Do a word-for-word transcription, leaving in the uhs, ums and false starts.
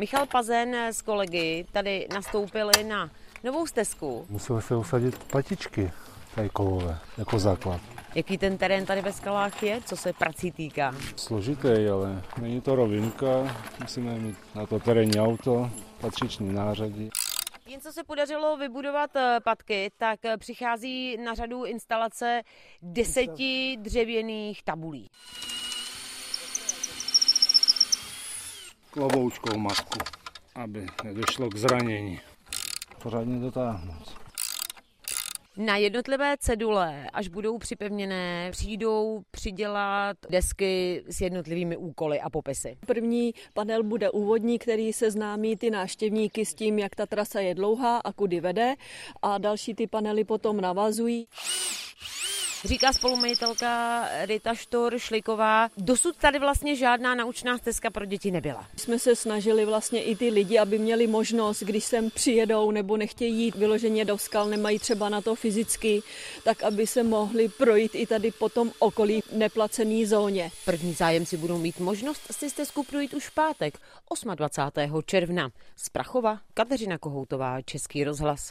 Michal Pazen s kolegy tady nastoupili na novou stezku. Museli se usadit patičky tady kovové jako základ. Jaký ten terén tady ve skalách je, co se prací týká? Složitý, ale není to rovinka. Musíme mít na to terénní auto, patřičný nářadí. Jen co se podařilo vybudovat patky, tak přichází na řadu instalace deseti dřevěných tabulí. Kloboučkou matku, aby nedošlo k zranění. Pořádně dotáhnout. Na jednotlivé cedule, až budou připevněné, přijdou přidělat desky s jednotlivými úkoly a popisy. První panel bude úvodní, který seznámí ty návštěvníky s tím, jak ta trasa je dlouhá a kudy vede, a další ty panely potom navazují. Říká spolumajitelka Rita Štor-Šliková. Dosud tady vlastně žádná naučná stezka pro děti nebyla. Jsme se snažili vlastně i ty lidi, aby měli možnost, když sem přijedou nebo nechtějí jít vyloženě do skal, nemají třeba na to fyzicky, tak aby se mohli projít i tady po tom okolí neplacený zóně. První zájemci budou mít možnost si stezku projít už v pátek, dvacátého osmého června. Z Prachova Kateřina Kohoutová, Český rozhlas.